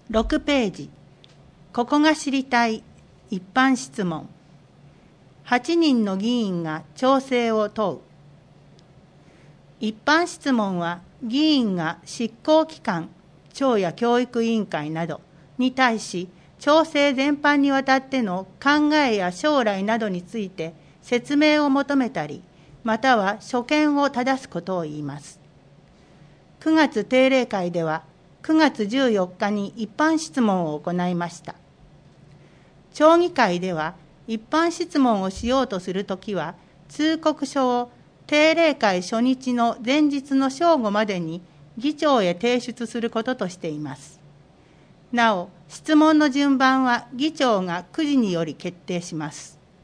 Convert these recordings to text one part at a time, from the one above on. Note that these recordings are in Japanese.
6ページ、ここが知りたい一般質問。8人の議員が調整を問う。一般質問は議員が執行機関、庁や教育委員会などに対し、調整全般にわたっての考えや将来などについて説明を求めたり、または所見を正すことを言います。9月定例会では、9月14日に一般質問を行いました。町議会では、一般質問をしようとするときは、通告書を定例会初日の前日の正午までに議長へ提出することとしています。なお、質問の順番は議長が9時により決定します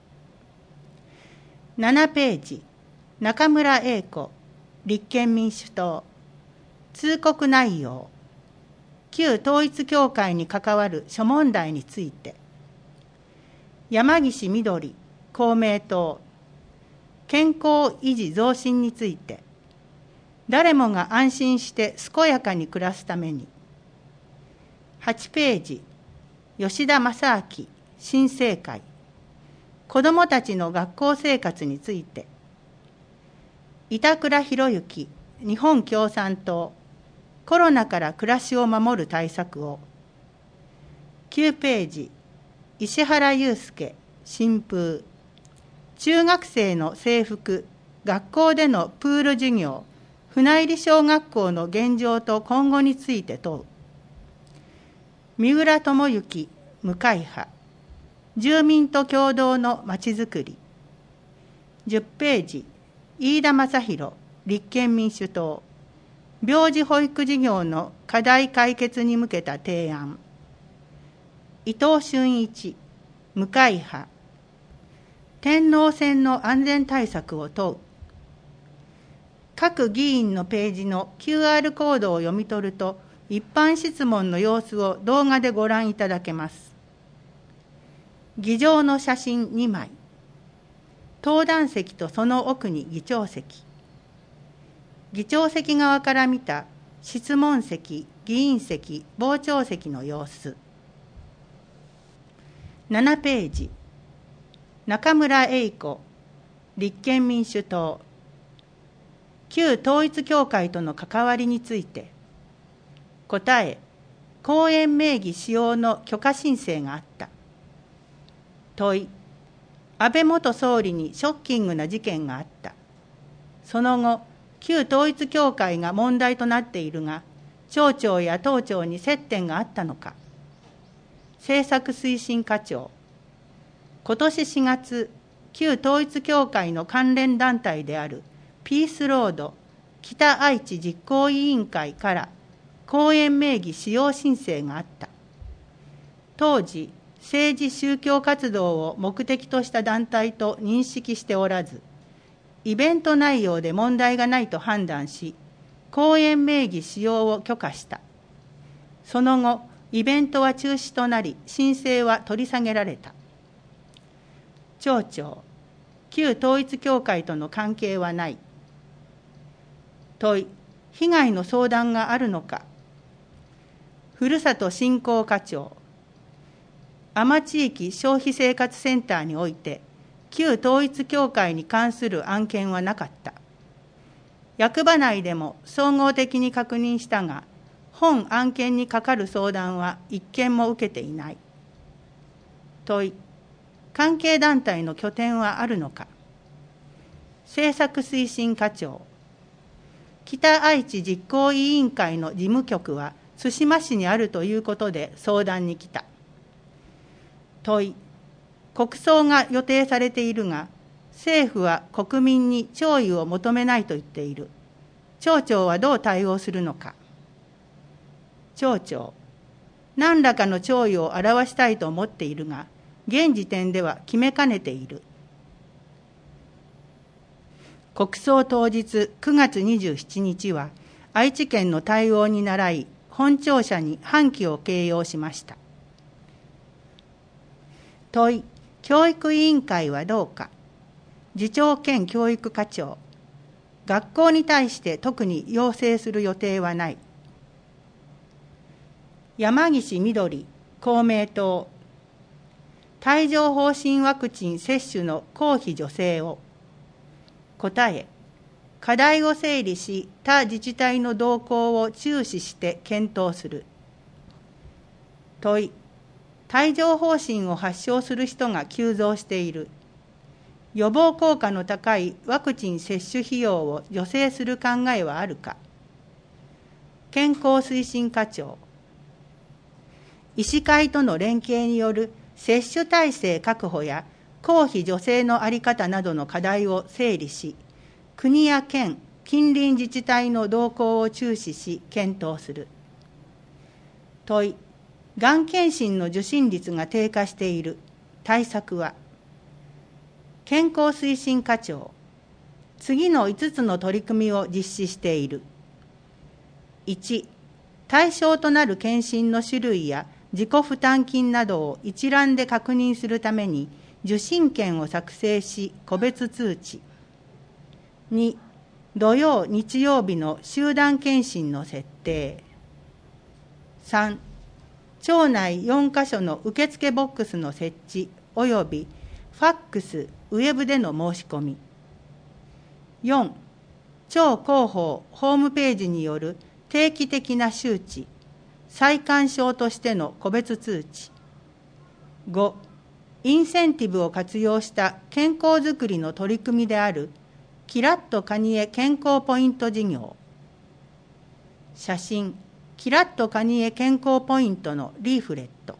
。7ページ、中村英子、立憲民主党。通告内容。旧統一教会に関わる諸問題について。山岸みどり、公明党。健康維持増進について。誰もが安心して健やかに暮らすために。8ページ、吉田正明、新生会。子どもたちの学校生活について。板倉博之、日本共産党。コロナから暮らしを守る対策を。9ページ、石原祐介、新風。中学生の制服、学校でのプール授業、船入小学校の現状と今後について問う。三浦智之、無会派。住民と共同のまちづくり。10ページ、飯田正弘、立憲民主党。病児保育事業の課題解決に向けた提案。伊藤俊一、無会派。天王線の安全対策を問う。各議員のページの QR コードを読み取ると、一般質問の様子を動画でご覧いただけます。議場の写真2枚。登壇席とその奥に議長席。議長席側から見た質問席、議員席、傍聴席の様子。7ページ、中村英子、立憲民主党。旧統一教会との関わりについて。答え、公園名義使用の許可申請があった。問い、安倍元総理にショッキングな事件があった。その後、旧統一教会が問題となっているが、町長や党長に接点があったのか。政策推進課長。今年4月、旧統一教会の関連団体であるピースロード北愛知実行委員会から公園名義使用申請があった。当時、政治宗教活動を目的とした団体と認識しておらず、イベント内容で問題がないと判断し、公園名義使用を許可した。その後、イベントは中止となり、申請は取り下げられた。町長、旧統一教会との関係はない。問い、被害の相談があるのか。ふるさと振興課長、安間地域消費生活センターにおいて、旧統一教会に関する案件はなかった。役場内でも総合的に確認したが、本案件にかかる相談は一件も受けていない。問い、関係団体の拠点はあるのか。政策推進課長、北愛知実行委員会の事務局は対馬市にあるということで相談に来た。問い、国葬が予定されているが、政府は国民に弔意を求めないと言っている。町長はどう対応するのか。町長、何らかの弔意を表したいと思っているが、現時点では決めかねている。国葬当日9月27日は、愛知県の対応に倣い、本庁舎に半旗を掲揚しました。問い、教育委員会はどうか。次長兼教育課長、学校に対して特に要請する予定はない。 山岸みどり、公明党。帯状疱疹ワクチン接種の公費助成を。答え、課題を整理し、他自治体の動向を注視して検討する。問い、帯状疱疹を発症する人が急増している。予防効果の高いワクチン接種費用を助成する考えはあるか。健康推進課長。医師会との連携による接種体制確保や公費助成の在り方などの課題を整理し、国や県、近隣自治体の動向を注視し検討する。問い、がん検診の受診率が低下している。対策は。健康推進課長。次の5つの取り組みを実施している。1、対象となる検診の種類や自己負担金などを一覧で確認するために受診券を作成し個別通知。2、土曜・日曜日の集団検診の設定。3、町内4カ所の受付ボックスの設置及びファックス、ウェブでの申し込み。4、町広報ホームページによる定期的な周知、再鑑賞としての個別通知。5、インセンティブを活用した健康づくりの取り組みであるキラッとカニエ健康ポイント事業。写真、キラッとカニエ健康ポイントのリーフレット。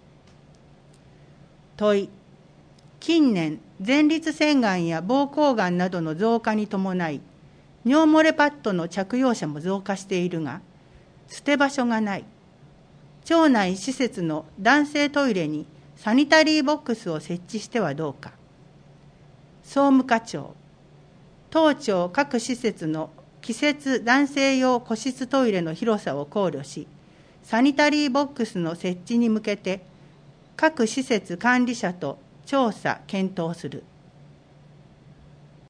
問い、近年、前立腺がんや膀胱がんなどの増加に伴い、尿漏れパッドの着用者も増加しているが、捨て場所がない。町内施設の男性トイレにサニタリーボックスを設置してはどうか。総務課長。当町各施設の季節男性用個室トイレの広さを考慮し、サニタリーボックスの設置に向けて、各施設管理者と調査・検討する。